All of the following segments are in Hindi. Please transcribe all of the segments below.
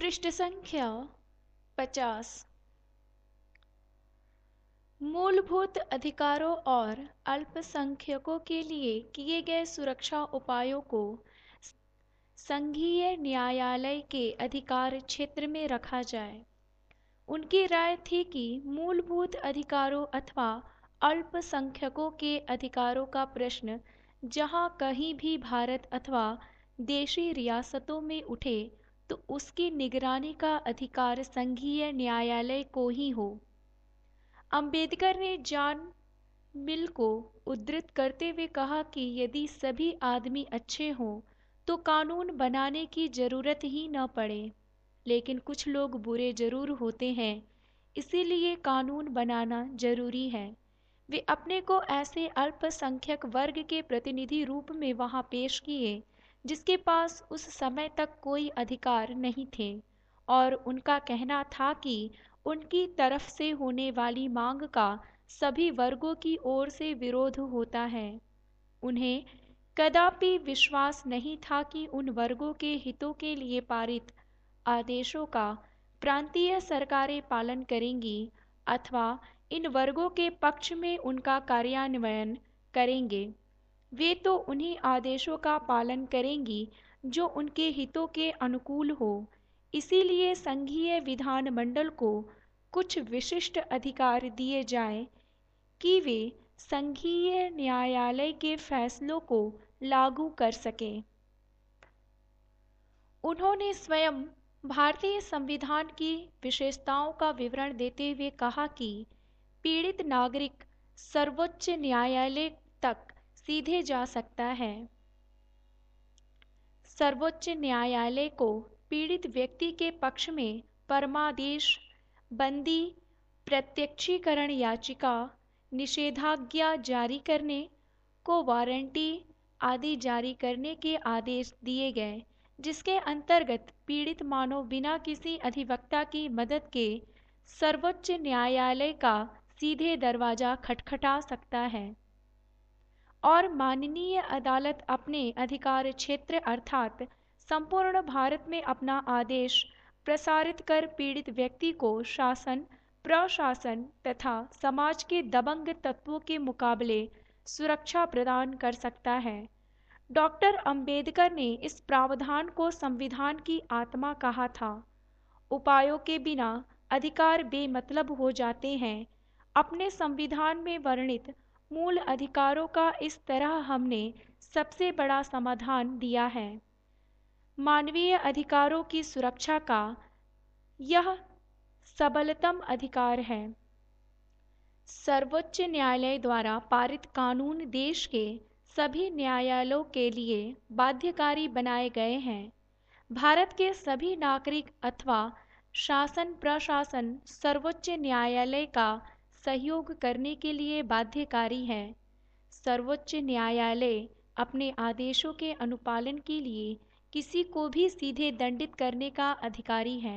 पृष्ठ संख्या 50। मूलभूत अधिकारों और अल्पसंख्यकों के लिए किए गए सुरक्षा उपायों को संघीय न्यायालय के अधिकार क्षेत्र में रखा जाए। उनकी राय थी कि मूलभूत अधिकारों अथवा अल्पसंख्यकों के अधिकारों का प्रश्न जहाँ कहीं भी भारत अथवा देशी रियासतों में उठे तो उसकी निगरानी का अधिकार संघीय न्यायालय को ही हो। अंबेडकर ने जॉन मिल को उद्धृत करते हुए कहा कि यदि सभी आदमी अच्छे हों तो कानून बनाने की जरूरत ही न पड़े, लेकिन कुछ लोग बुरे जरूर होते हैं, इसीलिए कानून बनाना जरूरी है। वे अपने को ऐसे अल्पसंख्यक वर्ग के प्रतिनिधि रूप में वहां पेश किए जिसके पास उस समय तक कोई अधिकार नहीं थे, और उनका कहना था कि उनकी तरफ से होने वाली मांग का सभी वर्गों की ओर से विरोध होता है। उन्हें कदापि विश्वास नहीं था कि उन वर्गों के हितों के लिए पारित आदेशों का प्रांतीय सरकारें पालन करेंगी अथवा इन वर्गों के पक्ष में उनका कार्यान्वयन करेंगे। वे तो उन्हीं आदेशों का पालन करेंगी जो उनके हितों के अनुकूल हो। इसीलिए संघीय विधानमंडल को कुछ विशिष्ट अधिकार दिए जाएं कि वे संघीय न्यायालय के फैसलों को लागू कर सकें। उन्होंने स्वयं भारतीय संविधान की विशेषताओं का विवरण देते हुए कहा कि पीड़ित नागरिक सर्वोच्च न्यायालय तक सीधे जा सकता है। सर्वोच्च न्यायालय को पीड़ित व्यक्ति के पक्ष में परमादेश, बंदी, प्रत्यक्षीकरण याचिका, निषेधाज्ञा जारी करने को वारंटी आदि जारी करने के आदेश दिए गए, जिसके अंतर्गत पीड़ित मानव बिना किसी अधिवक्ता की मदद के सर्वोच्च न्यायालय का सीधे दरवाजा खटखटा सकता है और माननीय अदालत अपने अधिकार क्षेत्र अर्थात संपूर्ण भारत में अपना आदेश प्रसारित कर पीड़ित व्यक्ति को शासन, प्रशासन तथा समाज के दबंग तत्वों के मुकाबले सुरक्षा प्रदान कर सकता है। डॉक्टर अंबेडकर ने इस प्रावधान को संविधान की आत्मा कहा था। उपायों के बिना अधिकार बेमतलब हो जाते हैं। अपने संविधान में वर्णित मूल अधिकारों का इस तरह हमने सबसे बड़ा समाधान दिया है। मानवीय अधिकारों की सुरक्षा का यह सबलतम अधिकार है। सर्वोच्च न्यायालय द्वारा पारित कानून देश के सभी न्यायालयों के लिए बाध्यकारी बनाए गए हैं। भारत के सभी नागरिक अथवा शासन प्रशासन सर्वोच्च न्यायालय का सहयोग करने के लिए बाध्यकारी है। सर्वोच्च न्यायालय अपने आदेशों के अनुपालन के लिए किसी को भी सीधे दंडित करने का अधिकारी है।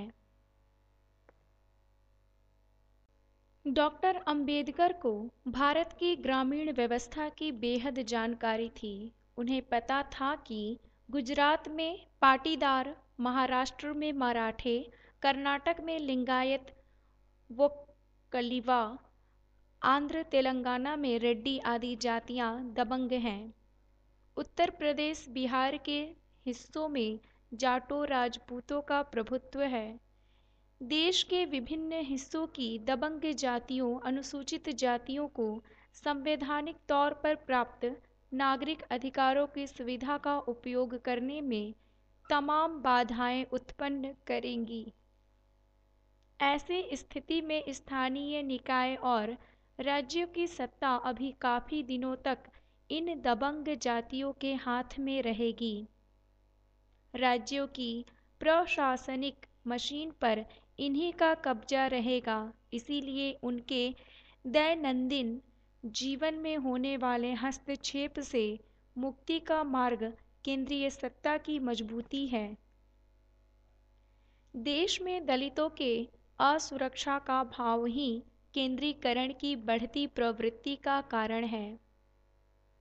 डॉक्टर अंबेडकर को भारत की ग्रामीण व्यवस्था की बेहद जानकारी थी। उन्हें पता था कि गुजरात में पाटीदार, महाराष्ट्र में मराठे, कर्नाटक में लिंगायत व कलिवा, आंध्र तेलंगाना में रेड्डी आदि जातियां दबंग हैं। उत्तर प्रदेश बिहार के हिस्सों में जाटों राजपूतों का प्रभुत्व है। देश के विभिन्न हिस्सों की दबंग जातियों अनुसूचित जातियों को संवैधानिक तौर पर प्राप्त नागरिक अधिकारों की सुविधा का उपयोग करने में तमाम बाधाएं उत्पन्न करेंगी। ऐसी स्थिति में स्थानीय निकाय और राज्यों की सत्ता अभी काफी दिनों तक इन दबंग जातियों के हाथ में रहेगी। राज्यों की प्रशासनिक मशीन पर इन्हीं का कब्जा रहेगा। इसीलिए उनके दैनंदिन जीवन में होने वाले हस्तक्षेप से मुक्ति का मार्ग केंद्रीय सत्ता की मजबूती है। देश में दलितों के असुरक्षा का भाव ही केंद्रीकरण की बढ़ती प्रवृत्ति का कारण है।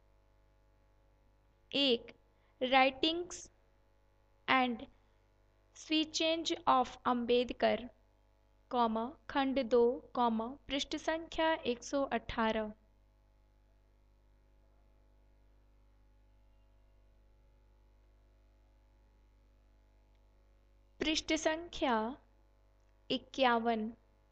एक, writings and speeches of Ambedkar, खंड 2, पृष्ठ संख्या 118। पृष्ठ संख्या 51।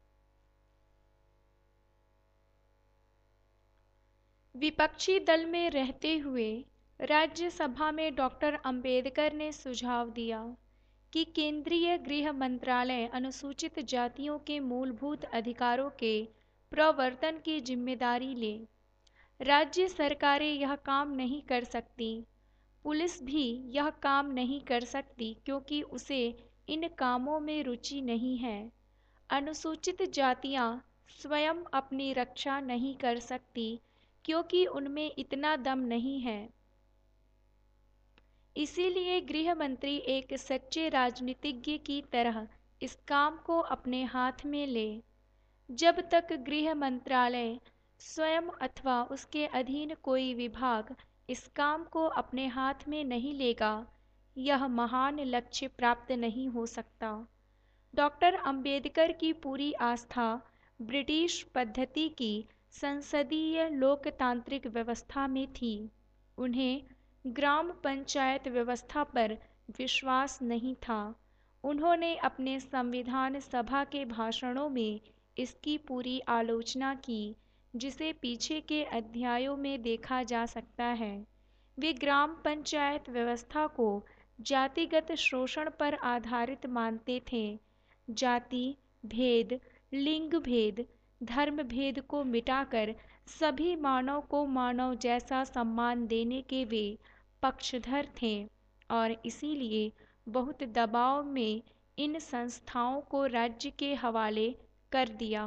विपक्षी दल में रहते हुए राज्यसभा में डॉक्टर अंबेडकर ने सुझाव दिया कि केंद्रीय गृह मंत्रालय अनुसूचित जातियों के मूलभूत अधिकारों के प्रवर्तन की जिम्मेदारी ले। राज्य सरकारें यह काम नहीं कर सकती, पुलिस भी यह काम नहीं कर सकती क्योंकि उसे इन कामों में रुचि नहीं है। अनुसूचित जातियां स्वयं अपनी रक्षा नहीं कर सकती क्योंकि उनमें इतना दम नहीं है। इसीलिए गृह मंत्री एक सच्चे राजनीतिज्ञ की तरह इस काम को अपने हाथ में ले। जब तक गृह मंत्रालय स्वयं अथवा उसके अधीन कोई विभाग इस काम को अपने हाथ में नहीं लेगा, यह महान लक्ष्य प्राप्त नहीं हो सकता। डॉक्टर अंबेडकर की पूरी आस्था ब्रिटिश पद्धति की संसदीय लोकतांत्रिक व्यवस्था में थी। उन्हें ग्राम पंचायत व्यवस्था पर विश्वास नहीं था। उन्होंने अपने संविधान सभा के भाषणों में इसकी पूरी आलोचना की, जिसे पीछे के अध्यायों में देखा जा सकता है। वे ग्राम पंचायत व्यवस्था को जातिगत शोषण पर आधारित मानते थे। जाति भेद, लिंग भेद, धर्म भेद को मिटाकर सभी मानव को मानव जैसा सम्मान देने के वे पक्षधर थे और इसीलिए बहुत दबाव में इन संस्थाओं को राज्य के हवाले कर दिया।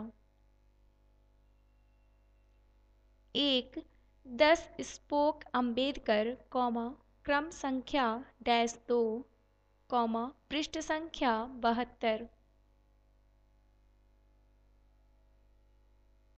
1 10 स्पोक अंबेडकर, क्रम संख्या -2, पृष्ठ संख्या 72।